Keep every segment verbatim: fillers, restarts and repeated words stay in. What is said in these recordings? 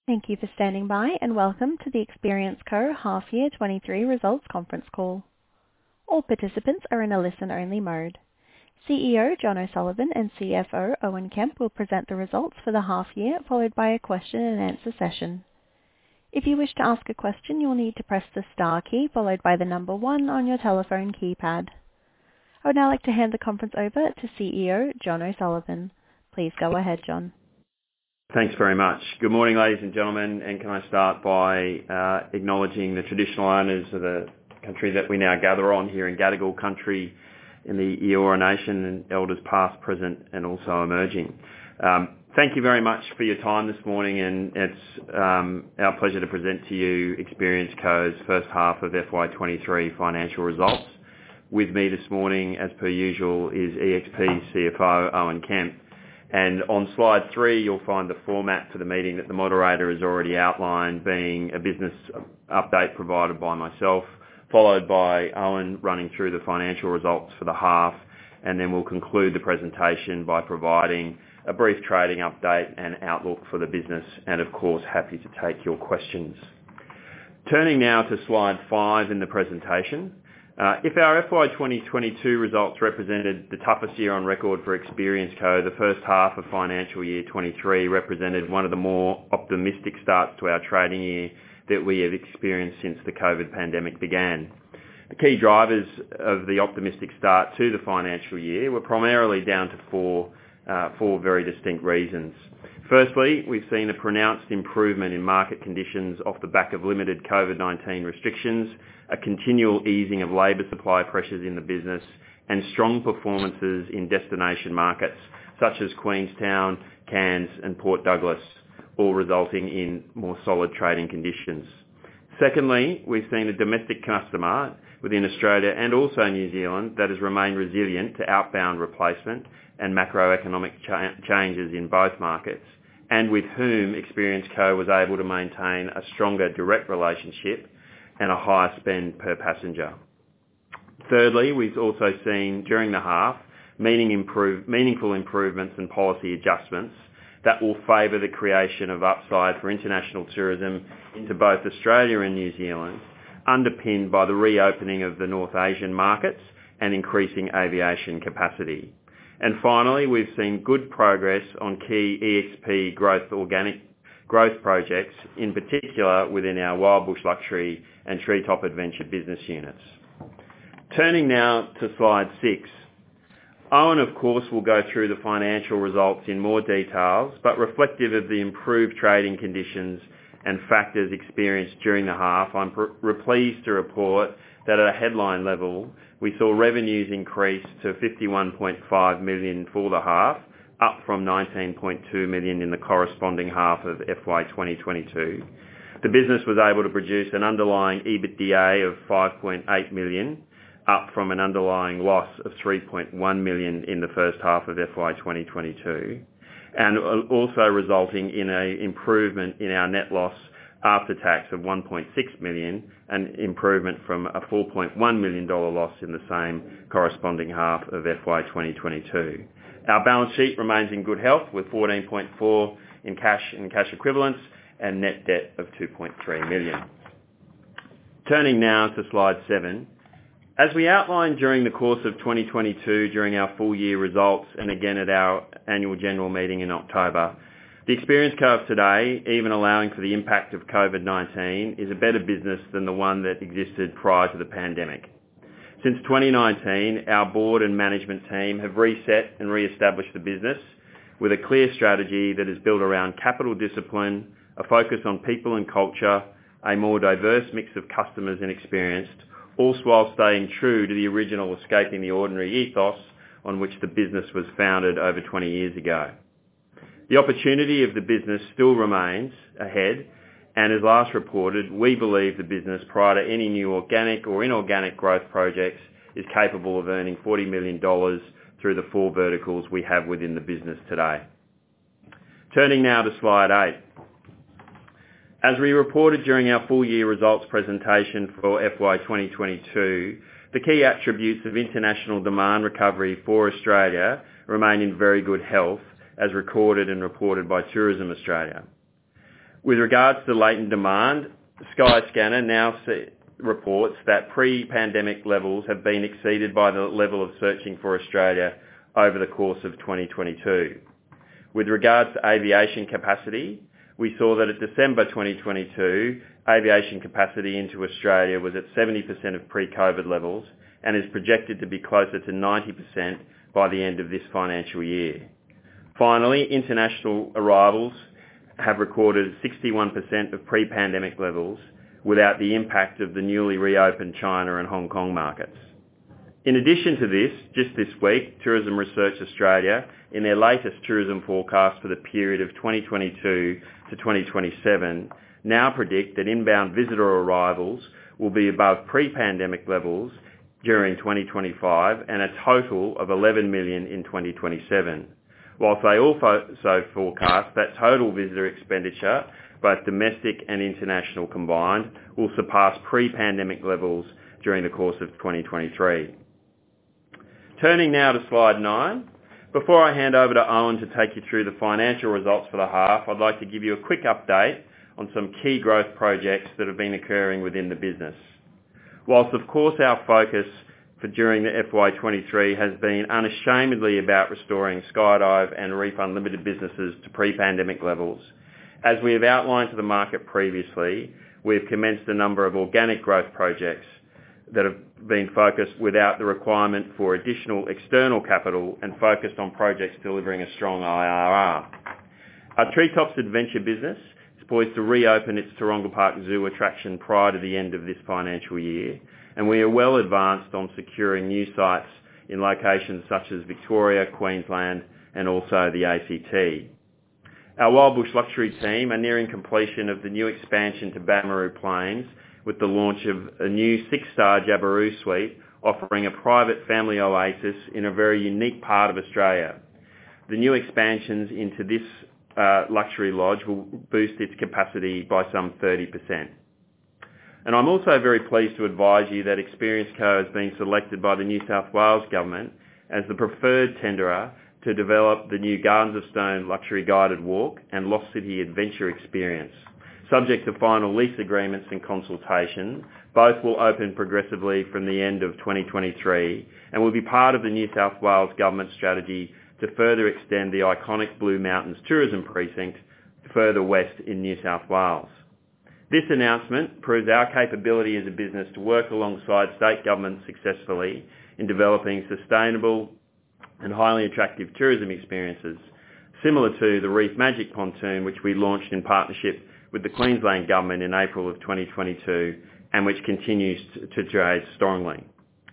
Thank you for standing by, and welcome to the Experience Co Half Year twenty-three Results Conference Call. All participants are in a listen-only mode. C E O John O'Sullivan and C F O Owen Kemp will present the results for the half year, followed by a question and answer session. If you wish to ask a question, you'll need to press the star key followed by the number one on your telephone keypad. I would now like to hand the conference over to C E O John O'Sullivan. Please go ahead, John. Thanks very much. Good morning, ladies and gentlemen, and can I start by uh, acknowledging the traditional owners of the country that we now gather on here in Gadigal country in the Eora Nation, and elders past, present and also emerging. Um, thank you very much for your time this morning, and it's um, our pleasure to present to you Experience Co's first half of F Y twenty-three financial results. With me this morning, as per usual, is E X P C F O Owen Kemp. And on slide three, you'll find the format for the meeting that the moderator has already outlined, being a business update provided by myself, followed by Owen running through the financial results for the half, and then we'll conclude the presentation by providing a brief trading update and outlook for the business, and of course, happy to take your questions. Turning now to slide five in the presentation. Uh, if our F Y twenty twenty-two results represented the toughest year on record for Experience Co, the first half of financial year twenty-three represented one of the more optimistic starts to our trading year that we have experienced since the COVID pandemic began. The key drivers of the optimistic start to the financial year were primarily down to four, uh, four very distinct reasons. Firstly, we've seen a pronounced improvement in market conditions off the back of limited COVID nineteen restrictions, a continual easing of labour supply pressures in the business, and strong performances in destination markets such as Queenstown, Cairns and Port Douglas, all resulting in more solid trading conditions. Secondly, we've seen a domestic customer within Australia and also New Zealand that has remained resilient to outbound replacement and macroeconomic cha- changes in both markets, and with whom Experience Co was able to maintain a stronger direct relationship and a higher spend per passenger. Thirdly, we've also seen during the half meaning improve, meaningful improvements and policy adjustments that will favour the creation of upside for international tourism into both Australia and New Zealand, underpinned by the reopening of the North Asian markets and increasing aviation capacity. And finally, we've seen good progress on key E X P growth organic growth projects, in particular within our Wild Bush Luxury and Treetop Adventure business units. Turning now to slide six. Owen, of course, will go through the financial results in more details, but reflective of the improved trading conditions and factors experienced during the half, I'm pr- pleased to report that at a headline level, we saw revenues increase to fifty-one point five million dollars for the half, up from nineteen point two million dollars in the corresponding half of F Y twenty twenty-two. The business was able to produce an underlying EBITDA of five point eight million dollars, up from an underlying loss of three point one million dollars in the first half of F Y twenty twenty-two, and also resulting in an improvement in our net loss after tax of one point six million dollars, an improvement from a four point one million dollars loss in the same corresponding half of F Y twenty twenty-two. Our balance sheet remains in good health with fourteen point four in cash and cash equivalents and net debt of two point three million dollars. Turning now to slide seven. As we outlined during the course of twenty twenty-two during our full year results and again at our annual general meeting in October, the Experience Co of today, even allowing for the impact of COVID nineteen, is a better business than the one that existed prior to the pandemic. Since twenty nineteen, our board and management team have reset and re-established the business with a clear strategy that is built around capital discipline, a focus on people and culture, a more diverse mix of customers and experienced, all while staying true to the original Escaping the Ordinary ethos on which the business was founded over twenty years ago. The opportunity of the business still remains ahead, and as last reported, we believe the business, prior to any new organic or inorganic growth projects, is capable of earning forty million dollars through the four verticals we have within the business today. Turning now to slide eight. As we reported during our full year results presentation for F Y twenty twenty-two, the key attributes of international demand recovery for Australia remain in very good health, as recorded and reported by Tourism Australia. With regards to latent demand, Skyscanner now see, reports that pre-pandemic levels have been exceeded by the level of searching for Australia over the course of twenty twenty-two. With regards to aviation capacity, we saw that at December twenty twenty-two, aviation capacity into Australia was at seventy percent of pre-COVID levels and is projected to be closer to ninety percent by the end of this financial year. Finally, international arrivals have recorded sixty-one percent of pre-pandemic levels without the impact of the newly reopened China and Hong Kong markets. In addition to this, just this week, Tourism Research Australia, in their latest tourism forecast for the period of twenty twenty-two to twenty twenty-seven, now predict that inbound visitor arrivals will be above pre-pandemic levels during twenty twenty-five and a total of eleven million in twenty twenty-seven, whilst they also forecast that total visitor expenditure, both domestic and international combined, will surpass pre-pandemic levels during the course of twenty twenty-three. Turning now to slide nine, before I hand over to Owen to take you through the financial results for the half, I'd like to give you a quick update on some key growth projects that have been occurring within the business. Whilst of course our focus for during the F Y twenty-three has been unashamedly about restoring Skydive and Reef Unlimited businesses to pre-pandemic levels, as we have outlined to the market previously, we have commenced a number of organic growth projects that have been focused without the requirement for additional external capital and focused on projects delivering a strong I R R. Our Treetops Adventure business is poised to reopen its Taronga Park Zoo attraction prior to the end of this financial year, and we are well advanced on securing new sites in locations such as Victoria, Queensland, and also the A C T. Our Wildbush Luxury team are nearing completion of the new expansion to Bamaroo Plains with the launch of a new six-star Jabiru suite offering a private family oasis in a very unique part of Australia. The new expansions into this uh, luxury lodge will boost its capacity by some thirty percent. And I'm also very pleased to advise you that Experience Co has been selected by the New South Wales Government as the preferred tenderer to develop the new Gardens of Stone luxury guided walk and Lost City adventure experience. Subject to final lease agreements and consultation, both will open progressively from the end of twenty twenty-three and will be part of the New South Wales Government strategy to further extend the iconic Blue Mountains tourism precinct further west in New South Wales. This announcement proves our capability as a business to work alongside state governments successfully in developing sustainable and highly attractive tourism experiences, similar to the Reef Magic Pontoon, which we launched in partnership with the Queensland Government in April of twenty twenty-two and which continues to, to trade strongly.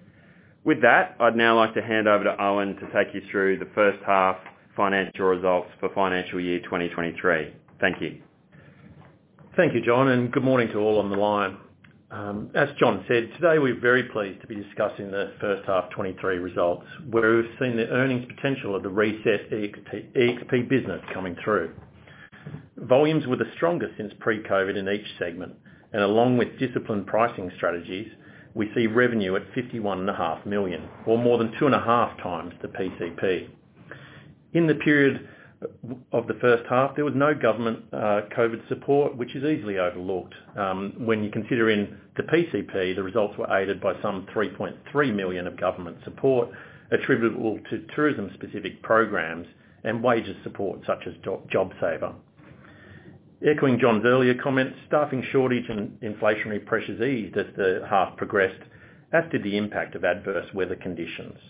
With that, I'd now like to hand over to Owen to take you through the first half financial results for financial year twenty twenty-three. Thank you. Thank you, John, and good morning to all on the line. Um, as John said, today we're very pleased to be discussing the first half twenty-three results, where we've seen the earnings potential of the reset E X P business coming through. Volumes were the strongest since pre-COVID in each segment, and along with disciplined pricing strategies, we see revenue at fifty-one point five million, or more than two and a half times the P C P. In the period of the first half, there was no government uh, COVID support, which is easily overlooked. Um, when you consider in the P C P, the results were aided by some three point three million of government support attributable to tourism-specific programs and wages support such as JobSaver. Echoing John's earlier comments, staffing shortage and inflationary pressures eased as the half progressed, as did the impact of adverse weather conditions.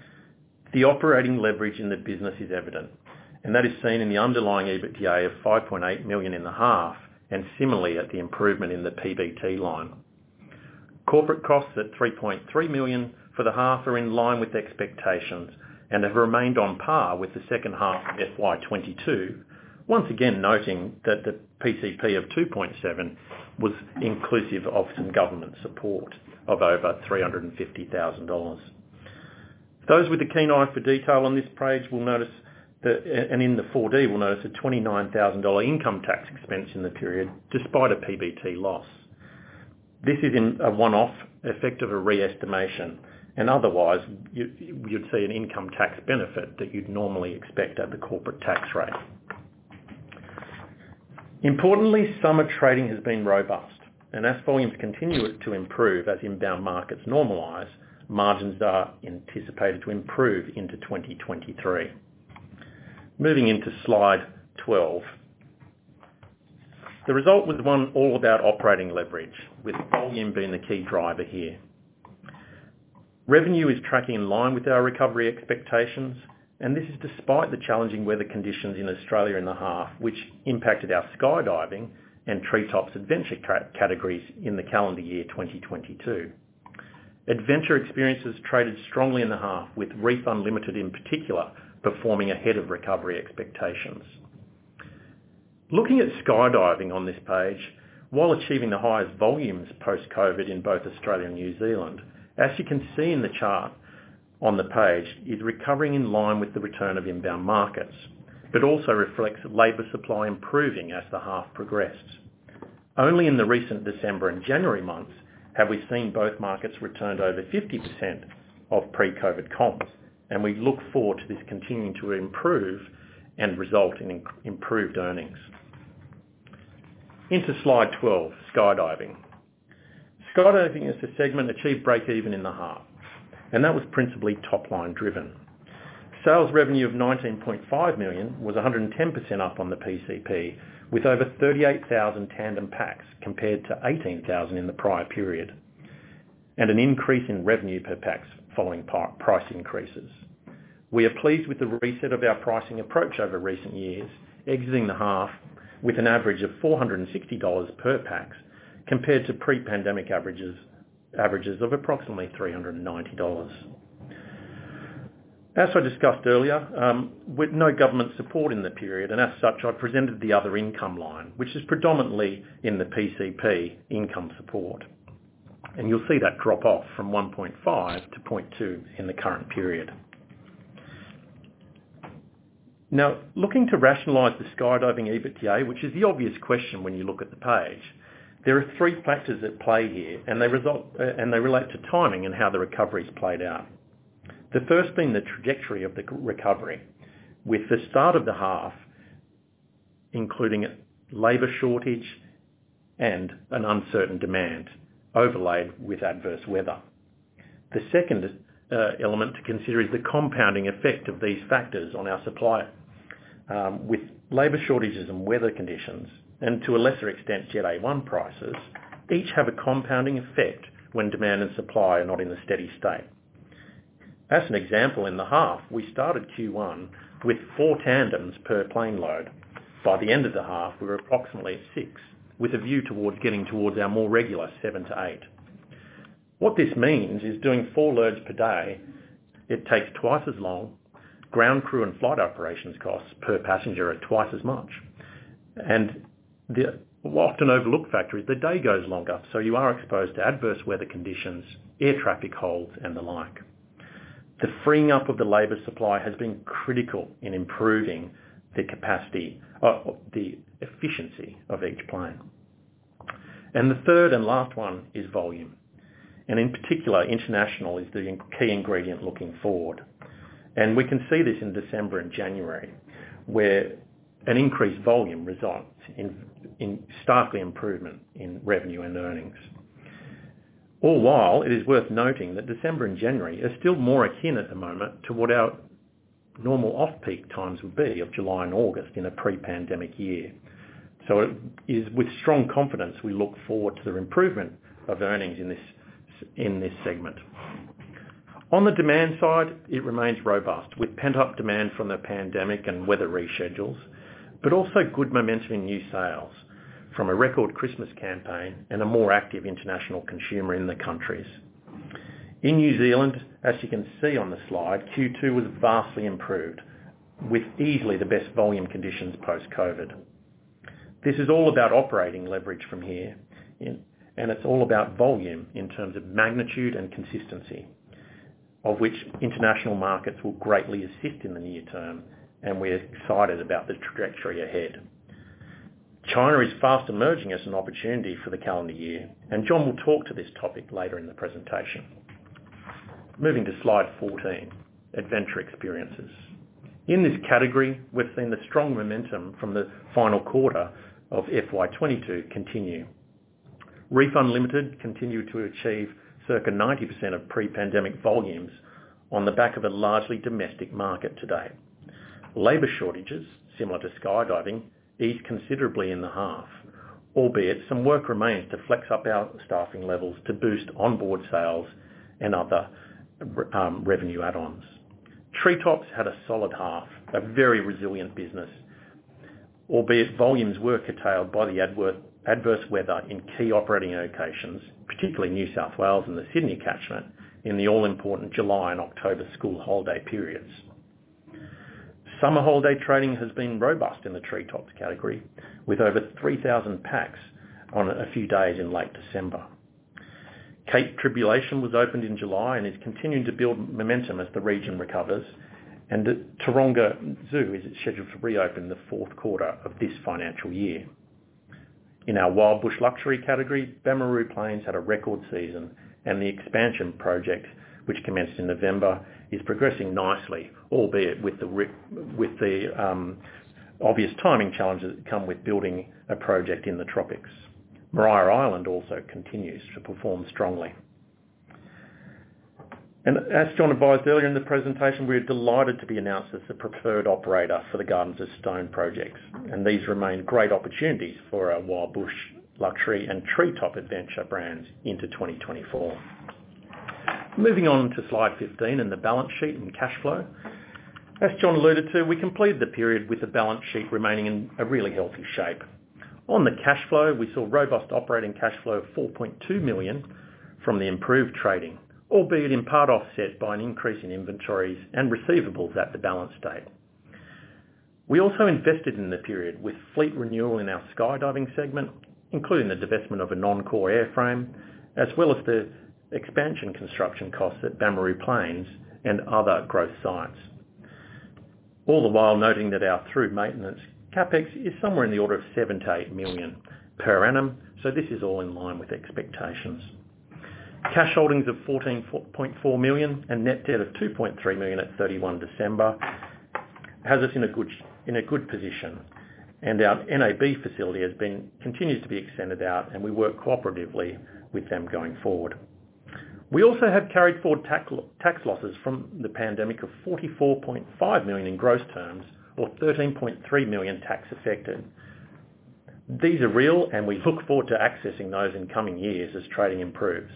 The operating leverage in the business is evident, and that is seen in the underlying EBITDA of five point eight million in the half, and similarly at the improvement in the P B T line. Corporate costs at three point three million for the half are in line with expectations and have remained on par with the second half of F Y twenty-two, once again noting that the P C P of two point seven was inclusive of some government support of over three hundred fifty thousand dollars. Those with a keen eye for detail on this page will notice that, and in the four D will notice a twenty-nine thousand dollars income tax expense in the period, despite a P B T loss. This is in a one-off effect of a re-estimation, and otherwise you, you'd see an income tax benefit that you'd normally expect at the corporate tax rate. Importantly, summer trading has been robust, and as volumes continue to improve as inbound markets normalise, margins are anticipated to improve into twenty twenty-three. Moving into slide twelve. The result was one all about operating leverage, with volume being the key driver here. Revenue is tracking in line with our recovery expectations, and this is despite the challenging weather conditions in Australia in the half, which impacted our skydiving and Treetops Adventure categories in the calendar year twenty twenty-two. Adventure experiences traded strongly in the half, with Reef Unlimited in particular performing ahead of recovery expectations. Looking at skydiving on this page, while achieving the highest volumes post-COVID in both Australia and New Zealand, as you can see in the chart on the page, is recovering in line with the return of inbound markets, but also reflects labour supply improving as the half progressed. Only in the recent December and January months have we seen both markets return to over fifty percent of pre-COVID comps, and we look forward to this continuing to improve and result in improved earnings. Into slide twelve, skydiving. Skydiving as a segment achieved break-even in the half, and that was principally top-line driven. Sales revenue of nineteen point five million dollars was one hundred ten percent up on the P C P, with over thirty-eight thousand tandem packs compared to eighteen thousand in the prior period, and an increase in revenue per packs following price increases. We are pleased with the reset of our pricing approach over recent years, exiting the half with an average of four hundred sixty dollars per packs compared to pre-pandemic averages, averages of approximately three hundred ninety dollars. As I discussed earlier, um, with no government support in the period, and as such I presented the other income line, which is predominantly in the P C P income support. And you'll see that drop off from one point five to zero point two in the current period. Now, looking to rationalise the skydiving EBITDA, which is the obvious question when you look at the page, there are three factors at play here, and they, result, uh, and they relate to timing and how the recovery's played out. The first being the trajectory of the recovery, with the start of the half including labour shortage and an uncertain demand, overlaid with adverse weather. The second uh, element to consider is the compounding effect of these factors on our supply, um, with labour shortages and weather conditions, and to a lesser extent Jet A one prices, each have a compounding effect when demand and supply are not in a steady state. As an example, in the half, we started Q one with four tandems per plane load. By the end of the half, we were approximately at six, with a view towards getting towards our more regular seven to eight. What this means is doing four loads per day, it takes twice as long, ground crew and flight operations costs per passenger are twice as much. And the often overlooked factor is the day goes longer, so you are exposed to adverse weather conditions, air traffic holds and the like. The freeing up of the labour supply has been critical in improving the capacity, uh, the efficiency of each plane. And the third and last one is volume. And in particular, international is the key ingredient looking forward. And we can see this in December and January, where an increased volume results in, in starkly improvement in revenue and earnings. All while, it is worth noting that December and January are still more akin at the moment to what our normal off-peak times would be of July and August in a pre-pandemic year. So it is with strong confidence we look forward to the improvement of earnings in this, in this segment. On the demand side, it remains robust, with pent-up demand from the pandemic and weather reschedules, but also good momentum in new sales from a record Christmas campaign and a more active international consumer in the countries. In New Zealand, as you can see on the slide, Q two was vastly improved, with easily the best volume conditions post-COVID. This is all about operating leverage from here, and it's all about volume in terms of magnitude and consistency, of which international markets will greatly assist in the near term, and we're excited about the trajectory ahead. China is fast emerging as an opportunity for the calendar year, and John will talk to this topic later in the presentation. Moving to slide fourteen, adventure experiences. In this category, we've seen the strong momentum from the final quarter of F Y twenty-two continue. Reef Unlimited continued to achieve circa ninety percent of pre-pandemic volumes on the back of a largely domestic market today. Labour shortages, similar to skydiving, eased considerably in the half, albeit some work remains to flex up our staffing levels to boost onboard sales and other um, revenue add-ons. Treetops had a solid half, a very resilient business, albeit volumes were curtailed by the adverse, adverse weather in key operating locations, particularly New South Wales and the Sydney catchment, in the all-important July and October school holiday periods. Summer holiday trading has been robust in the Treetops category, with over three thousand packs on a few days in late December. Cape Tribulation was opened in July and is continuing to build momentum as the region recovers, and Taronga Zoo is scheduled to reopen in the fourth quarter of this financial year. In our Wild Bush Luxury category, Bamaroo Plains had a record season, and the expansion project, which commenced in November, is progressing nicely, albeit with the with the um, obvious timing challenges that come with building a project in the tropics. Maria Island also continues to perform strongly. And as John advised earlier in the presentation, we're delighted to be announced as the preferred operator for the Gardens of Stone projects, and these remain great opportunities for our Wild Bush Luxury and Treetop Adventure brands into twenty twenty-four. Moving on to slide fifteen and the balance sheet and cash flow. As John alluded to, we completed the period with the balance sheet remaining in a really healthy shape. On the cash flow, we saw robust operating cash flow of four point two million from the improved trading, albeit in part offset by an increase in inventories and receivables at the balance date. We also invested in the period with fleet renewal in our skydiving segment, including the divestment of a non-core airframe, as well as the expansion construction costs at Bamaroo Plains and other growth sites. All the while noting that our through maintenance CapEx is somewhere in the order of seven to eight million per annum, so this is all in line with expectations. Cash holdings of fourteen point four million and net debt of two point three million at thirty-first December has us in a good in a good position, and our N A B facility has been continues to be extended out, and we work cooperatively with them going forward. We also have carried forward tax, tax losses from the pandemic of forty-four point five million in gross terms, or thirteen point three million tax affected. These are real, and we look forward to accessing those in coming years as trading improves.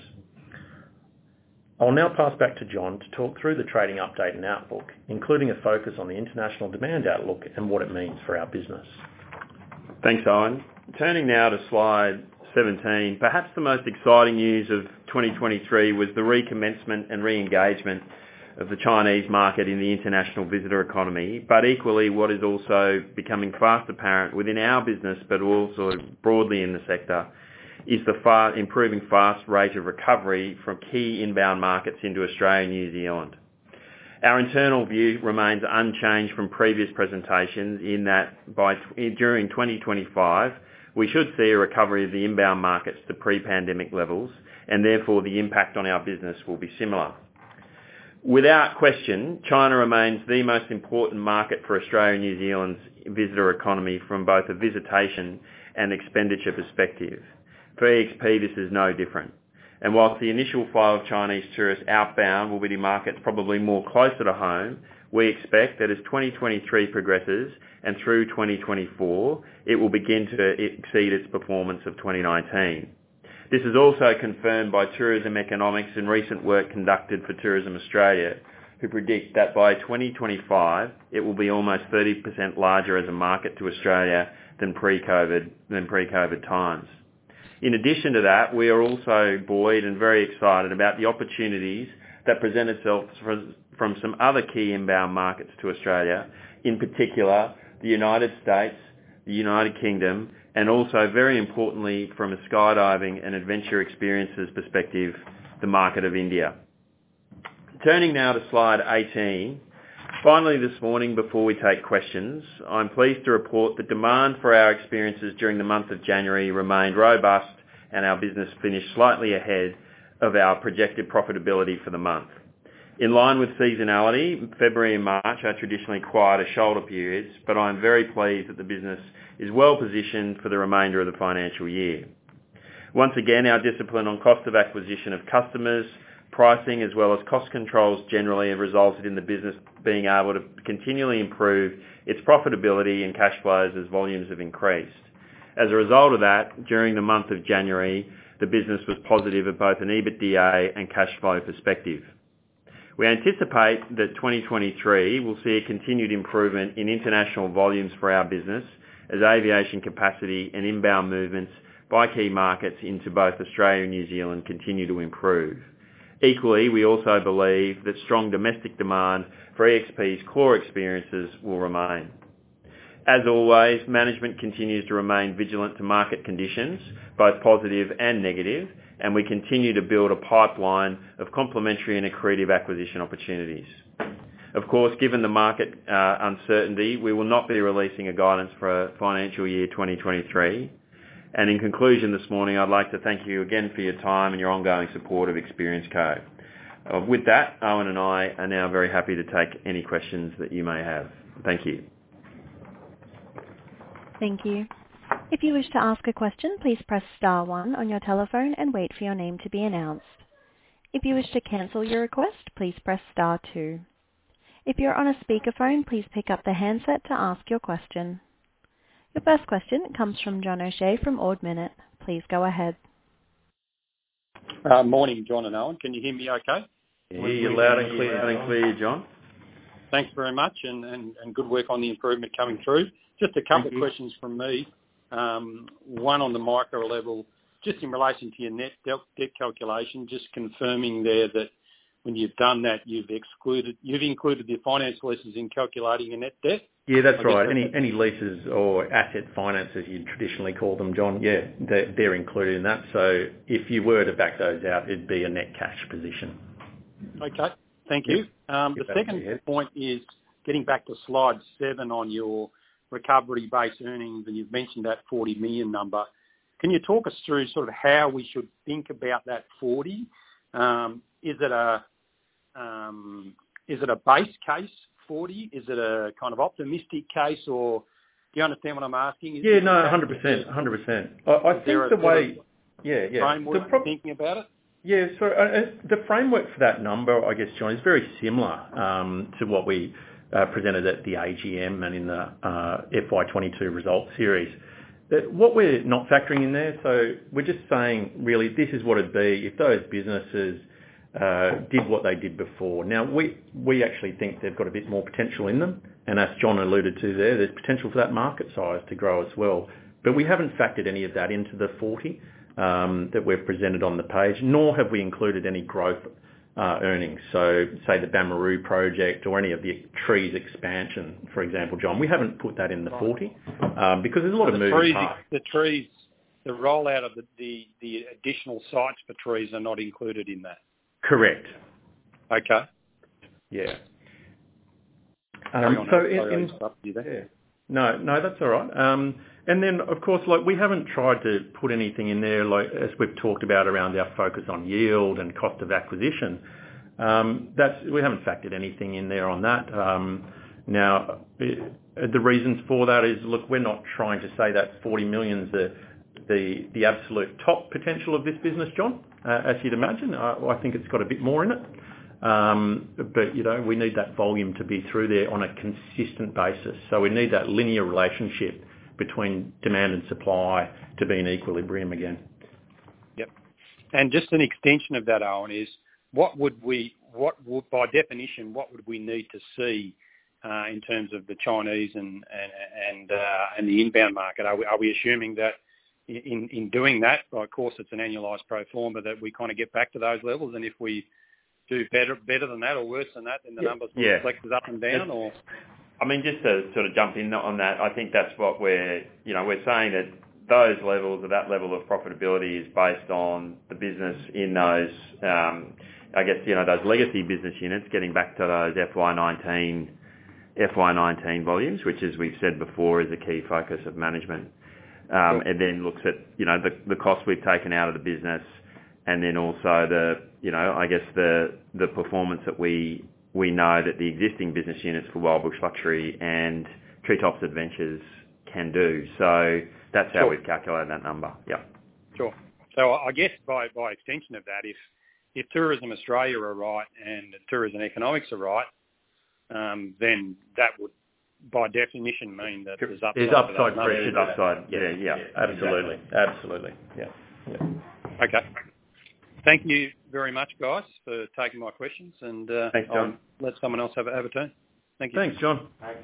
I'll now pass back to John to talk through the trading update and outlook, including a focus on the international demand outlook and what it means for our business. Thanks, Owen. Turning now to slide seventeen, perhaps the most exciting news of twenty twenty-three was the recommencement and re-engagement of the Chinese market in the international visitor economy, but equally what is also becoming fast apparent within our business, but also broadly in the sector, is the far, improving fast rate of recovery from key inbound markets into Australia and New Zealand. Our internal view remains unchanged from previous presentations in that by during twenty twenty-five, we should see a recovery of the inbound markets to pre-pandemic levels, and therefore the impact on our business will be similar. Without question, China remains the most important market for Australia and New Zealand's visitor economy from both a visitation and expenditure perspective. For E X P, this is no different. And whilst the initial flow of Chinese tourists outbound will be to markets probably more closer to home, we expect that as twenty twenty-three progresses and through twenty twenty-four, it will begin to exceed its performance of twenty nineteen. This is also confirmed by Tourism Economics and recent work conducted for Tourism Australia, who predict that by twenty twenty-five, it will be almost thirty percent larger as a market to Australia than pre-COVID, than pre-COVID times. In addition to that, we are also buoyed and very excited about the opportunities that present itself from some other key inbound markets to Australia, in particular the United States, the United Kingdom, and also very importantly from a skydiving and adventure experiences perspective, the market of India. Turning now to slide eighteen. Finally this morning, before we take questions, I'm pleased to report that demand for our experiences during the month of January remained robust and our business finished slightly ahead of our projected profitability for the month. In line with seasonality, February and March are traditionally quieter shoulder periods, but I'm very pleased that the business is well positioned for the remainder of the financial year. Once again, our discipline on cost of acquisition of customers, pricing, as well as cost controls generally have resulted in the business being able to continually improve its profitability and cash flows as volumes have increased. As a result of that, during the month of January, the business was positive at both an EBITDA and cash flow perspective. We anticipate that twenty twenty-three will see a continued improvement in international volumes for our business as aviation capacity and inbound movements by key markets into both Australia and New Zealand continue to improve. Equally, we also believe that strong domestic demand for E X P's core experiences will remain. As always, management continues to remain vigilant to market conditions, both positive and negative, and we continue to build a pipeline of complementary and accretive acquisition opportunities. Of course, given the market uh, uncertainty, we will not be releasing a guidance for financial year twenty twenty-three. And in conclusion this morning, I'd like to thank you again for your time and your ongoing support of Experience Co. Uh, with that, Owen and I are now very happy to take any questions that you may have. Thank you. Thank you. If you wish to ask a question, please press star one on your telephone and wait for your name to be announced. If you wish to cancel your request, please press star two. If you're on a speakerphone, please pick up the handset to ask your question. Your first question comes from John O'Shea from Ord Minnett. Please go ahead. Uh, morning, John and Owen. Can you hear me okay? Yeah, you're loud and clear, loud and clear, John. Thanks very much, and, and, and good work on the improvement coming through. Just a couple of questions from me. Um, one on the micro level, just in relation to your net debt calculation, just confirming there that when you've done that, you've excluded, you've included the finance leases in calculating your net debt? Yeah, that's right. Any any leases or asset finance, as you traditionally call them, John, yeah, they're, they're included in that. So if you were to back those out, it'd be a net cash position. Okay, thank you. Um, the second point is getting back to slide seven on your recovery-based earnings, and you've mentioned that forty million number. Can you talk us through sort of how we should think about that forty? Um, is it a um, is it a base case forty? Is it a kind of optimistic case, or do you understand what I'm asking? Is yeah, no, one hundred percent, one hundred percent. I, I think the way, yeah, yeah. Framework prob- thinking about it? Yeah, so uh, the framework for that number, I guess, John, is very similar um, to what we uh, presented at the A G M and in the uh, F Y twenty-two results series. That what we're not factoring in there, so we're just saying, really, this is what it'd be if those businesses uh, did what they did before. Now, we, we actually think they've got a bit more potential in them, and as John alluded to there, there's potential for that market size to grow as well. But we haven't factored any of that into the forty um, that we've presented on the page, nor have we included any growth uh, earnings. So, say the Bamaroo project or any of the trees expansion, for example, John, we haven't put that in the forty um, because there's a lot so of the moving trees, parts. The trees, the rollout of the, the, the additional sites for trees are not included in that. Correct. Okay. Yeah. Um, so in, in, yeah. No, no, that's all right. Um, and then, of course, like we haven't tried to put anything in there, like as we've talked about around our focus on yield and cost of acquisition. Um, that's we haven't factored anything in there on that. Um, now, it, the reasons for that is, look, we're not trying to say that forty million is the the the absolute top potential of this business, John. Uh, as you'd imagine, I, I think it's got a bit more in it. Um, but, you know, we need that volume to be through there on a consistent basis. So we need that linear relationship between demand and supply to be in equilibrium again. Yep. And just an extension of that, Owen, is what would we, what would, by definition, what would we need to see uh, in terms of the Chinese and and and, uh, and the inbound market? Are we, are we assuming that in, in doing that, of course, it's an annualised pro forma, that we kind of get back to those levels, and if we do better better than that or worse than that, then the yeah. numbers yeah. flexes up and down? Or I mean, just to sort of jump in on that, I think that's what we're, you know, we're saying that those levels, or that level of profitability is based on the business in those, um, I guess, you know, those legacy business units getting back to those F Y nineteen, F Y nineteen volumes, which, as we've said before, is a key focus of management. Um, sure. And then looks at, you know, the, the costs we've taken out of the business, and then also the, you know, I guess the the performance that we we know that the existing business units for Wild Bush Luxury and Treetops Adventures can do. So that's how Sure. we've calculated that number. Yeah. Sure. So I guess by, by extension of that, if if Tourism Australia are right and tourism economics are right, um, then that would, by definition, mean that there's upside. There's upside to pressure. There's upside. Yeah, yeah. yeah absolutely. Exactly. Absolutely. Yeah. yeah. Okay. Thank you very much, guys, for taking my questions, and uh, Thanks, John. I'll let someone else have a, have a turn. Thank you. Thanks, John. Thanks.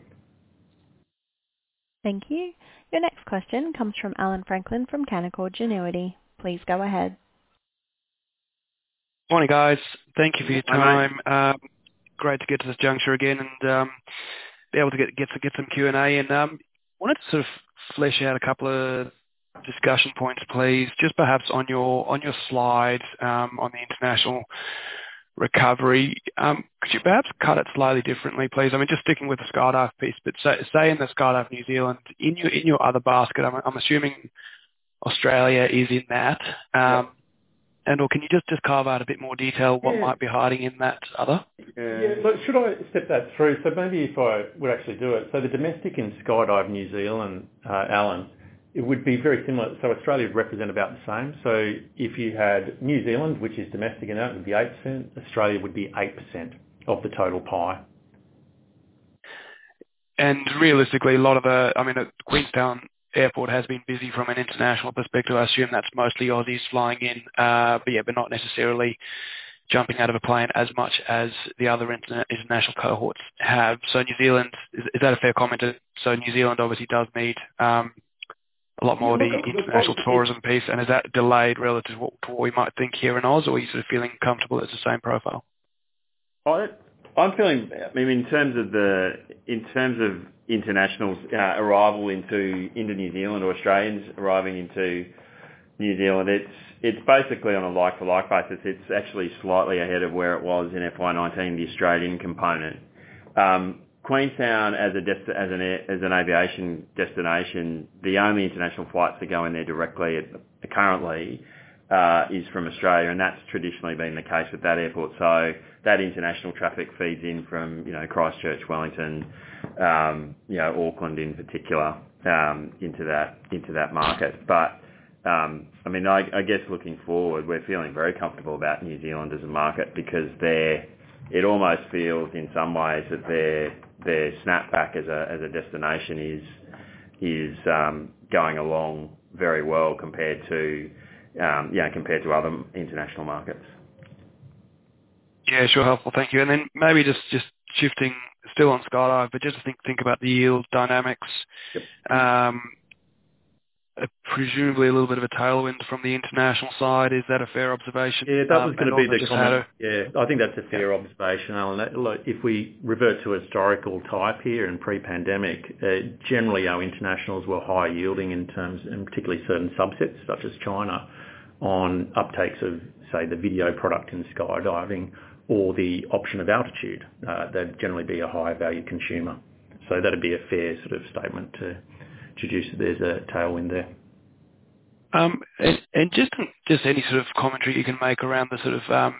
Thank you. Your next question comes from Alan Franklin from Canaccord Genuity. Please go ahead. Morning, guys. Thank you for your Hi, time. Um, great to get to this juncture again and um, be able to get get, get some Q and A. And um, wanted to sort of flesh out a couple of discussion points, please. Just perhaps on your on your slide um, on the international recovery. Um, could you perhaps cut it slightly differently, please? I mean, just sticking with the skydive piece, but say, say in the skydive New Zealand, in your in your other basket, I'm, I'm assuming Australia is in that. Um, yeah. And or can you just, just carve out a bit more detail what yeah. might be hiding in that other? Yeah, look, should I step that through? So maybe if I would actually do it. So the domestic in skydive New Zealand, uh, Alan, it would be very similar. So Australia would represent about the same. So if you had New Zealand, which is domestic in that, would be eight percent. Australia would be eight percent of the total pie. And realistically, a lot of the, I mean, Queenstown Airport has been busy from an international perspective. I assume that's mostly Aussies flying in, uh, but yeah, but not necessarily jumping out of a plane as much as the other interna- international cohorts have. So New Zealand, is, is that a fair comment? So New Zealand obviously does need um, a lot more of the international tourism piece, and is that delayed relative to what, to what we might think here in Oz, or are you sort of feeling comfortable it's the same profile? I, I'm feeling, I mean, in terms of the, in terms of internationals uh, arrival into, into New Zealand or Australians arriving into New Zealand, it's, it's basically on a like-for-like basis. It's actually slightly ahead of where it was in F Y nineteen, the Australian component. Um, Queenstown as a dest- as an as an aviation destination, the only international flights that go in there directly at, currently uh, is from Australia, and that's traditionally been the case with that airport. So that international traffic feeds in from, you know, Christchurch, Wellington, um, you know, Auckland in particular, um, into that into that market. But um, I mean, I, I guess looking forward, we're feeling very comfortable about New Zealand as a market because they're it almost feels in some ways that their their snapback as a as a destination is is um, going along very well compared to um, yeah compared to other international markets. Yeah, sure, helpful. Thank you. And then maybe just, just shifting still on skydive, but just to think think about the yield dynamics. Yep. Um, Uh, presumably a little bit of a tailwind from the international side. Is that a fair observation? Yeah, that was um, going to be the comment. A... Yeah, I think that's a fair yeah. observation, Alan. That, look, if we revert to historical type here and pre-pandemic, uh, generally our internationals were high yielding in terms, and particularly certain subsets such as China, on uptakes of, say, the video product in skydiving or the option of altitude. Uh, they'd generally be a higher value consumer. So that'd be a fair sort of statement to introduce that there's a tailwind there. Um, and, and just just any sort of commentary you can make around the sort of um,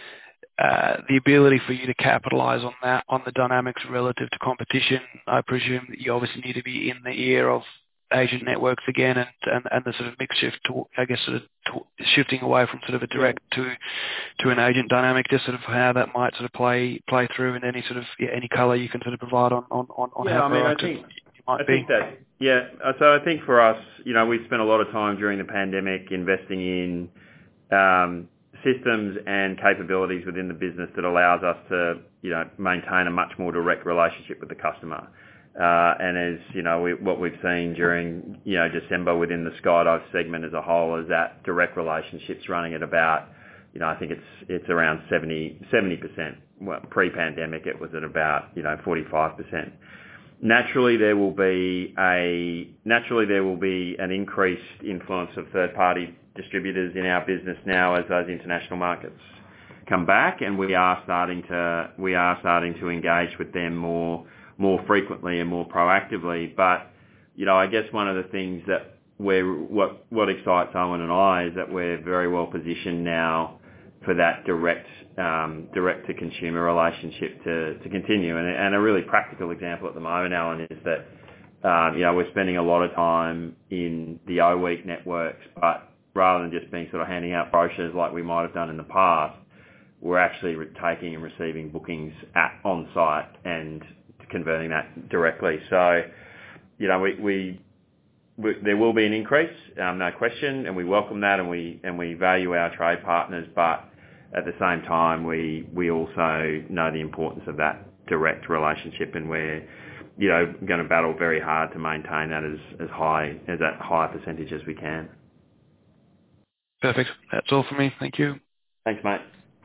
uh, the ability for you to capitalise on that, on the dynamics relative to competition. I presume that you obviously need to be in the ear of agent networks again, and, and, and the sort of mix shift to, I guess, sort of to, shifting away from sort of a direct yeah. to to an agent dynamic. Just sort of how that might sort of play play through, and any sort of yeah, any colour you can sort of provide on on on, on yeah, how I mean, proactive I think, you might I be. think that. Yeah, so I think for us, you know, we've spent a lot of time during the pandemic investing in um, systems and capabilities within the business that allows us to, you know, maintain a much more direct relationship with the customer. Uh, and as, you know, we, what we've seen during, you know, December within the skydive segment as a whole is that direct relationships running at about, you know, I think it's it's around seventy percent. Well, pre-pandemic it was at about, you know, forty-five percent. Naturally, there will be a naturally there will be an increased influence of third-party distributors in our business now as those international markets come back, and we are starting to we are starting to engage with them more more frequently and more proactively. But you know, I guess one of the things that we're, what, what excites Owen and I is that we're very well positioned now for that direct, um, direct to consumer relationship to, to continue. And, and a really practical example at the moment, Alan, is that, um, you know, we're spending a lot of time in the O-Week networks, but rather than just being sort of handing out brochures like we might have done in the past, we're actually taking and receiving bookings at on site and converting that directly. So, you know, we, we, we there will be an increase, um, no question, and we welcome that, and we and we value our trade partners. But at the same time, we we also know the importance of that direct relationship, and we're, you know, going to battle very hard to maintain that as as high as that high percentage as we can. Perfect. That's all for me. Thank you. Thanks, mate.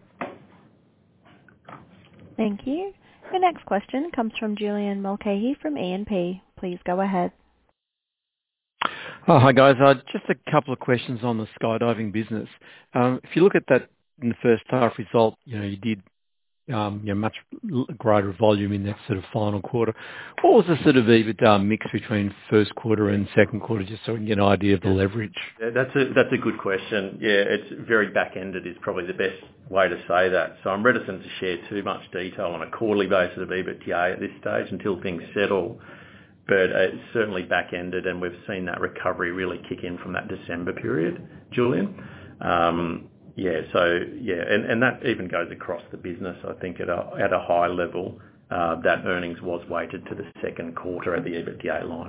Thank you. The next question comes from Julian Mulcahy from E and P. Please go ahead. Oh, hi, guys. Uh, just a couple of questions on the skydiving business. Um, if you look at that in the first half result, you know, you did um, you know, much greater volume in that sort of final quarter. What was the sort of EBITDA mix between first quarter and second quarter, just so we can get an idea of the leverage? Yeah, that's a that's a good question. Yeah, it's very back-ended is probably the best way to say that. So I'm reticent to share too much detail on a quarterly basis of EBITDA at this stage until things settle. But it's certainly back-ended, and we've seen that recovery really kick in from that December period, Julian. Um, yeah, so yeah, and, and that even goes across the business. I think at a at a high level, uh, that earnings was weighted to the second quarter at the EBITDA line.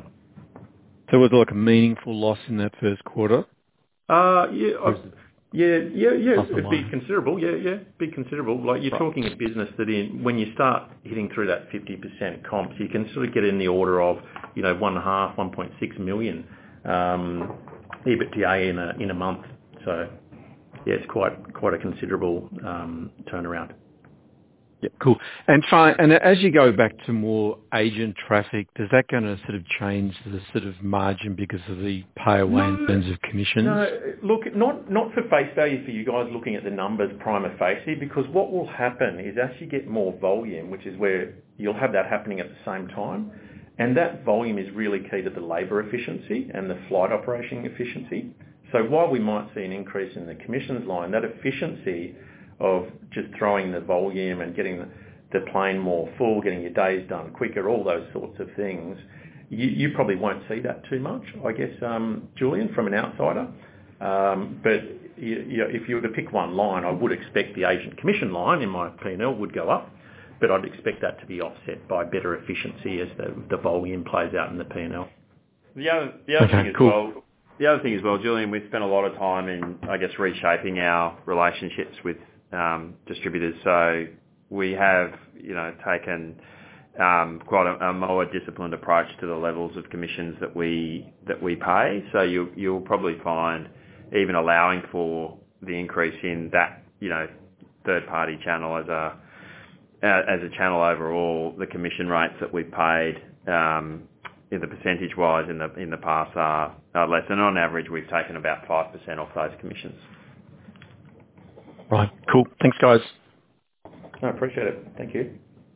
So was it like a meaningful loss in that first quarter? Uh, yeah, I, yeah, yeah, yeah. Plus It'd be considerable. Yeah, yeah, be considerable. Like you're right. talking a business that in when you start hitting through that fifty percent comps, you can sort of get in the order of, you know, one and a half, one point six million um, EBITDA in a in a month. So yeah, it's quite quite a considerable um, turnaround. Yeah, cool. And try and as you go back to more agent traffic, does that going to sort of change the sort of margin because of the pay away no, in terms of commissions? No, look, not not for face value for you guys looking at the numbers prima facie, because what will happen is as you get more volume, which is where you'll have that happening at the same time, and that volume is really key to the labour efficiency and the flight operation efficiency. So while we might see an increase in the commissions line, that efficiency of just throwing the volume and getting the, the plane more full, getting your days done quicker, all those sorts of things, you, you probably won't see that too much, I guess, um, Julian, from an outsider. Um, but you, you know, if you were to pick one line, I would expect the agent commission line in my P and L would go up, but I'd expect that to be offset by better efficiency as the, the volume plays out in the P and L. The other, the other okay, thing as cool. well, the other thing as well, Julian, we've spent a lot of time in, I guess, reshaping our relationships with um, distributors. So we have, you know, taken um, quite a, a more disciplined approach to the levels of commissions that we that we pay. So you you'll probably find, even allowing for the increase in that, you know, third party channel as a as a channel overall, the commission rates that we've paid. Um, in the percentage-wise in the in the past are, are less, and on average we've taken about five percent off those commissions. Right, cool. Thanks, guys. I appreciate it. Thank you.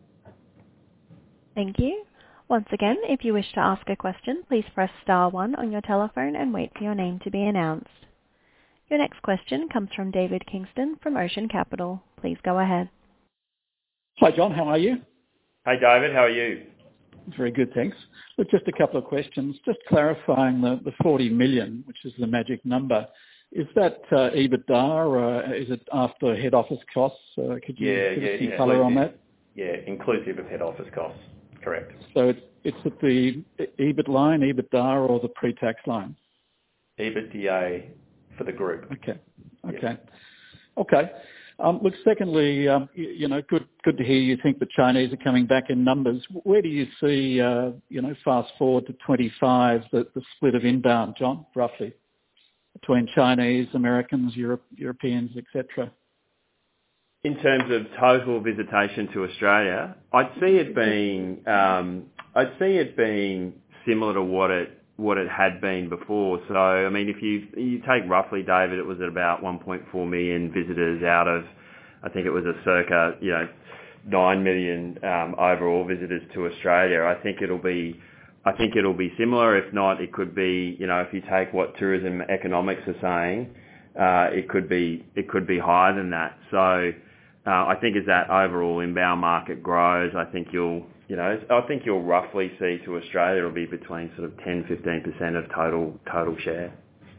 Thank you. Once again, if you wish to ask a question, please press star one on your telephone and wait for your name to be announced. Your next question comes from David Kingston from Ocean Capital. Please go ahead. Hi, John. How are you? Hey, David. How are you? Very good, thanks. Look, just a couple of questions. Just clarifying the, the forty million, which is the magic number. Is that uh, EBITDA, or uh, is it after head office costs? Uh, could you yeah, give yeah, us some yeah. colour on that? Yeah, inclusive of head office costs. Correct. So it's, it's at the E B I T line, EBITDA, or the pre-tax line? EBITDA for the group. Okay. Okay. Yeah. Okay. Um, look, secondly, um, you, you know, good good to hear you think the Chinese are coming back in numbers. Where do you see, uh, you know, fast forward to twenty-five, the, the split of inbound, John, roughly, between Chinese, Americans, Europe, Europeans, et cetera? In terms of total visitation to Australia, I'd see it being um, I'd see it being similar to what it what it had been before. So, I mean, if you you take roughly, David, it was at about one point four million visitors out of, I think it was a circa, you know, nine million um, overall visitors to Australia. I think it'll be I think it'll be similar. If not, it could be, you know, if you take what tourism economics are saying, uh, it could be it could be higher than that. So uh, I think as that overall inbound market grows, I think you'll, you know, I think you'll roughly see to Australia it'll be between sort of ten to fifteen percent of total total share.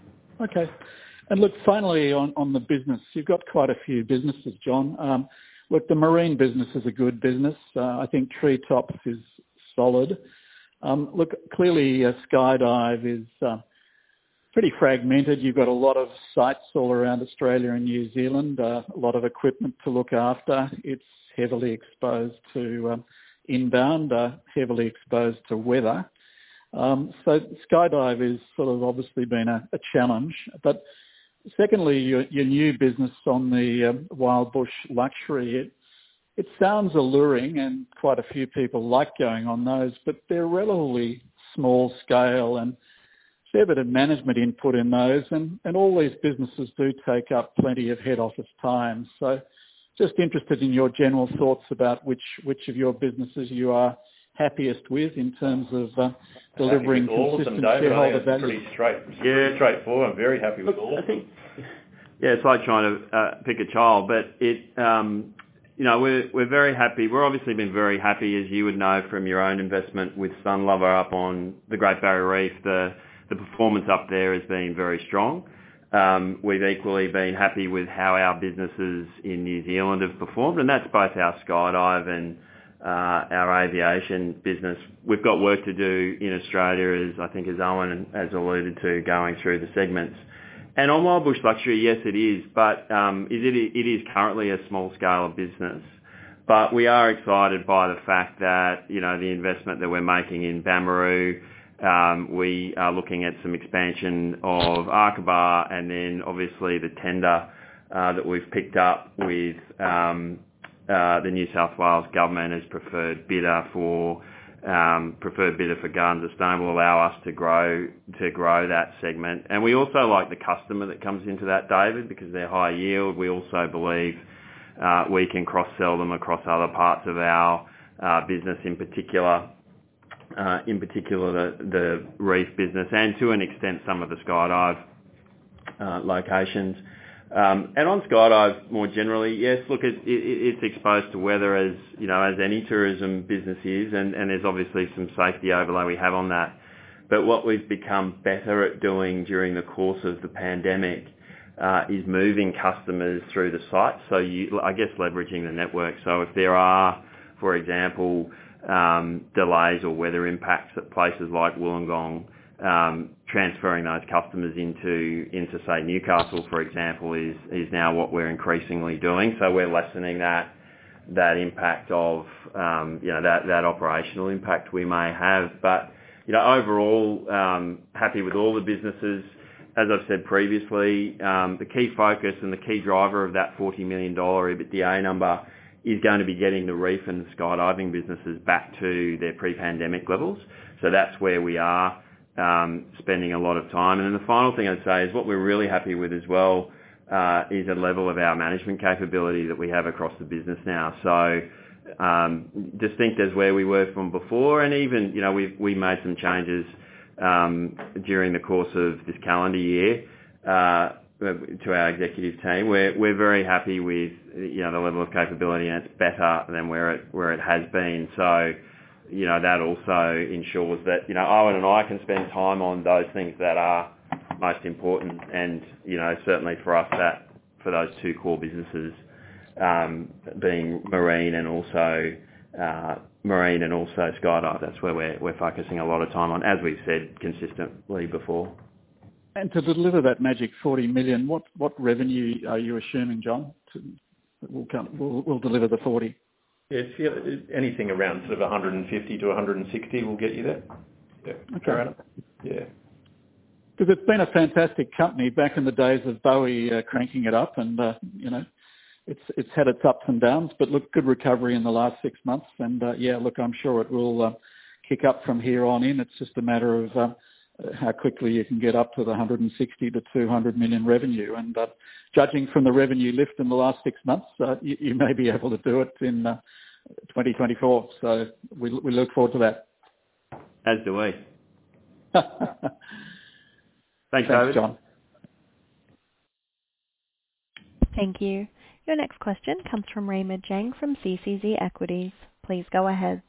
Okay. And look, finally on, on the business, you've got quite a few businesses, John. Um, look, the marine business is a good business. Uh, I think Treetops is solid. Um, look, clearly uh, Skydive is uh, pretty fragmented. You've got a lot of sites all around Australia and New Zealand, uh, a lot of equipment to look after. It's heavily exposed to um, inbound, uh, heavily exposed to weather. Um, so Skydive is sort of obviously been a, a challenge. But secondly, your, your new business on the um, Wild Bush Luxury, it, it sounds alluring and quite a few people like going on those, but they're relatively small scale and fair bit of management input in those, and, and all these businesses do take up plenty of head office time. So just interested in your general thoughts about which, which of your businesses you are happiest with in terms of uh, delivering consistent shareholder value. Pretty straight, yeah, pretty straightforward. I'm very happy with all. I think, yeah, it's like trying to uh, pick a child, but it, um, you know, we're we're very happy. We're obviously been very happy, as you would know from your own investment with Sunlover up on the Great Barrier Reef. The the performance up there has been very strong. Um, we've equally been happy with how our businesses in New Zealand have performed, and that's both our Skydive and uh, our aviation business. We've got work to do in Australia, as I think as Owen has alluded to, going through the segments. And on Wild Bush Luxury, yes, it is, but um, is it, it is currently a small-scale business. But we are excited by the fact that, you know, the investment that we're making in Bamaroo, um, we are looking at some expansion of Aqaba, and then obviously the tender uh, that we've picked up with um, uh, the New South Wales government as preferred bidder for Um, preferred bidder for Gardens of Stone will allow us to grow to grow that segment. And we also like the customer that comes into that, David, because they're high yield. We also believe uh, we can cross-sell them across other parts of our uh, business, in particular, uh, in particular the, the reef business, and to an extent some of the Skydive uh, locations. Um, and on Skydive more generally, yes, look, it, it, it's exposed to weather as, you know, as any tourism business is, and, and there's obviously some safety overlay we have on that. But what we've become better at doing during the course of the pandemic uh, is moving customers through the site. So you, I guess, leveraging the network. So if there are, for example, um, delays or weather impacts at places like Wollongong, Um, transferring those customers into, into say Newcastle, for example, is, is now what we're increasingly doing. So we're lessening that that impact of um, you know that, that operational impact we may have. But you know overall, um, happy with all the businesses. As I've said previously, um, the key focus and the key driver of that forty million dollars EBITDA number is going to be getting the reef and the skydiving businesses back to their pre-pandemic levels. So that's where we are. Um, spending a lot of time. And then the final thing I'd say is what we're really happy with as well uh, is a level of our management capability that we have across the business now. So um, distinct as where we were from before, and even, you know, we've we made some changes um, during the course of this calendar year uh, to our executive team. We're we're very happy with, you know, the level of capability, and it's better than where it where it has been. So you know, that also ensures that, you know, Owen and I can spend time on those things that are most important. And, you know, certainly for us, that for those two core businesses, um, being marine and also uh, marine and also Skydive, that's where we're, we're focusing a lot of time on, as we've said consistently before. And to deliver that magic forty million, what, what revenue are you assuming, John, to, that will, come, will, will deliver the forty? Yes, yeah, anything around sort of one hundred fifty to one hundred sixty will get you there. Yeah. Okay. Yeah. Because it's been a fantastic company back in the days of Bowie uh, cranking it up, and uh, you know, it's it's had its ups and downs, but look, good recovery in the last six months, and uh, yeah, look, I'm sure it will uh, kick up from here on in. It's just a matter of uh, how quickly you can get up to the one hundred sixty to two hundred million revenue, and uh, judging from the revenue lift in the last six months, uh, you, you may be able to do it in uh, twenty twenty-four. So we, we look forward to that. As do we. Thanks, Thanks, David. John. Thank you. Your next question comes from Raymond Jang from C C Z Equities. Please go ahead.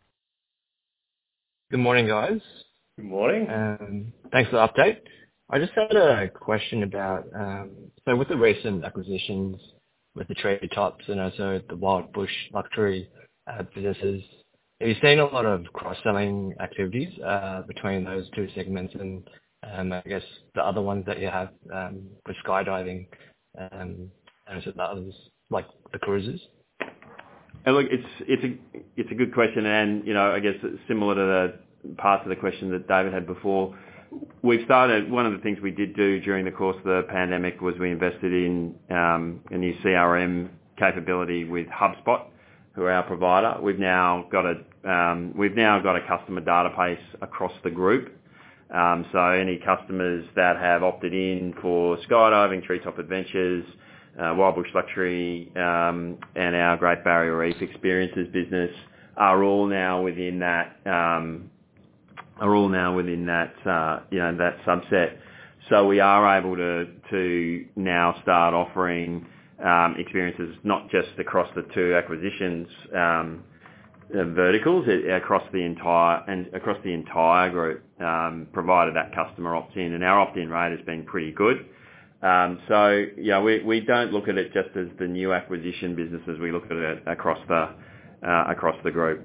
Good morning, guys. Good morning. Um, thanks for the update. I just had a question about, um, so with the recent acquisitions, with the Treaty Tops and also the Wild Bush luxury uh, businesses, have you seen a lot of cross-selling activities uh, between those two segments and um, I guess the other ones that you have um, with skydiving um, and also the others like the cruises? And look, it's it's a it's a good question, and you know, I guess it's similar to the parts of the question that David had before. We've started. One of the things we did do during the course of the pandemic was we invested in um, a new C R M capability with HubSpot, who are our provider. We've now got a um, we've now got a customer database across the group. Um, so any customers that have opted in for skydiving, Treetop Adventures, uh, Wild Bush Luxury, um, and our Great Barrier Reef Experiences business are all now within that. Um, are all now within that, uh, you know, that subset. So we are able to to now start offering um, experiences not just across the two acquisitions um, uh, verticals, it, across the entire and across the entire group, um, provided that customer opts in, and our opt-in rate has been pretty good. Um, so yeah, we we don't look at it just as the new acquisition businesses. We look at it across the uh, across the group.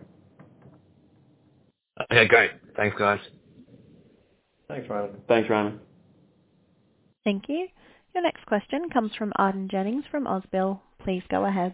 Okay, great. Thanks, guys. Thanks, Raymond. Thanks, Raymond. Thank you. Your next question comes from Arden Jennings from Ausbil. Please go ahead.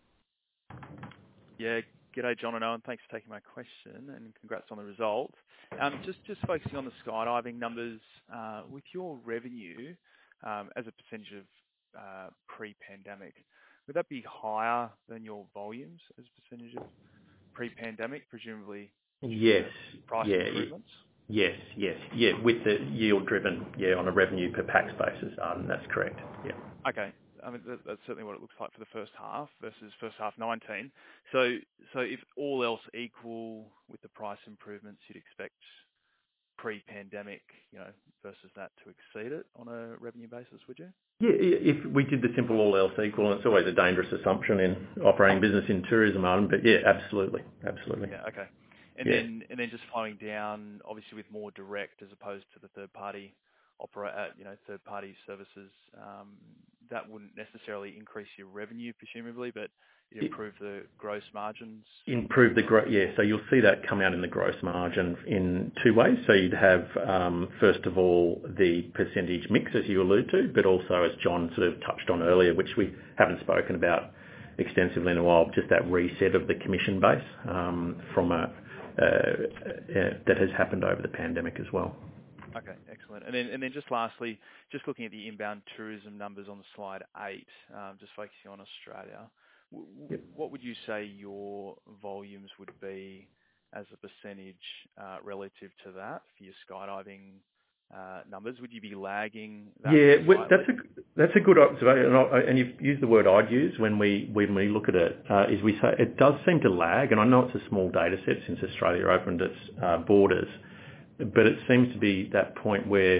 Yeah, g'day, John and Owen. Thanks for taking my question, and congrats on the result. Um, just just focusing on the skydiving numbers, uh, with your revenue um, as a percentage of uh, pre-pandemic, would that be higher than your volumes as a percentage of pre-pandemic, presumably? Yes. Price yeah, improvements? Yes, yes, yeah, with the yield driven, yeah, on a revenue per pax basis, um, that's correct, yeah. Okay. I mean, that, that's certainly what it looks like for the first half versus first half nineteen. So, so if all else equal with the price improvements, you'd expect pre-pandemic, you know, versus that to exceed it on a revenue basis, would you? Yeah, if we did the simple all else equal, and it's always a dangerous assumption in operating business in tourism, Arden, but yeah, absolutely, absolutely. Yeah, okay. And yeah. then, and then just flowing down, obviously with more direct as opposed to the third party operate, uh, you know, third party services, um, that wouldn't necessarily increase your revenue, presumably, but it improve the gross margins. Improve the gross, yeah. So you'll see that come out in the gross margin in two ways. So you'd have, um, first of all, the percentage mix, as you allude to, but also, as John sort of touched on earlier, which we haven't spoken about extensively in a while, just that reset of the commission base um, from a Uh, uh, that has happened over the pandemic as well. Okay, excellent. And then, and then just lastly, just looking at the inbound tourism numbers on slide eight, um, just focusing on Australia, w- Yep. what would you say your volumes would be as a percentage uh, relative to that for your skydiving uh, numbers? Would you be lagging that? Yeah, slightly? well, that's a that's a good observation, and, I, and you've used the word I'd use when we when we look at it. Uh, is we say it does seem to lag, and I know it's a small data set since Australia opened its uh, borders, but it seems to be that point where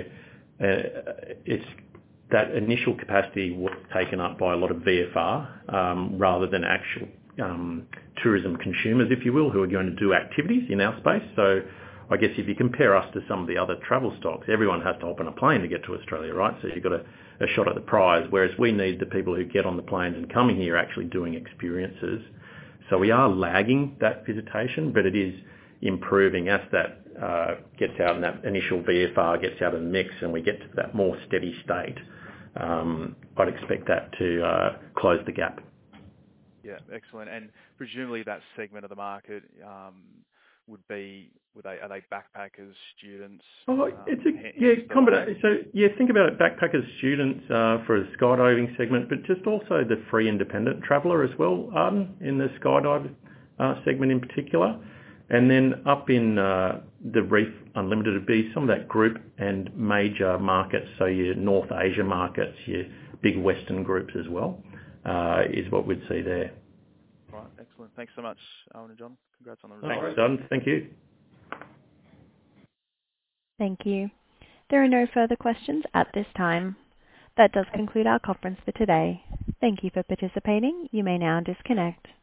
uh, it's that initial capacity was taken up by a lot of V F R um, rather than actual um, tourism consumers, if you will, who are going to do activities in our space. So I guess if you compare us to some of the other travel stocks, everyone has to hop on a plane to get to Australia, right? So you've got a, a shot at the prize, whereas we need the people who get on the planes and coming here actually doing experiences. So we are lagging that visitation, but it is improving as that uh, gets out and that initial V F R gets out of the mix and we get to that more steady state. Um, I'd expect that to uh, close the gap. Yeah, excellent. And presumably that segment of the market um, would be, would they, are they backpackers, students? Oh, um, it's a yeah combination. So yeah, think about it: backpackers, students uh, for a skydiving segment, but just also the free independent traveller as well, Arden, in the skydive uh, segment in particular. And then up in uh, the Reef Unlimited would be some of that group and major markets, so your North Asia markets, your big Western groups as well, uh, is what we'd see there. Right, excellent. Thanks so much, Owen and John. Congrats on the results. Thanks, John. Thank you. Thank you. There are no further questions at this time. That does conclude our conference for today. Thank you for participating. You may now disconnect.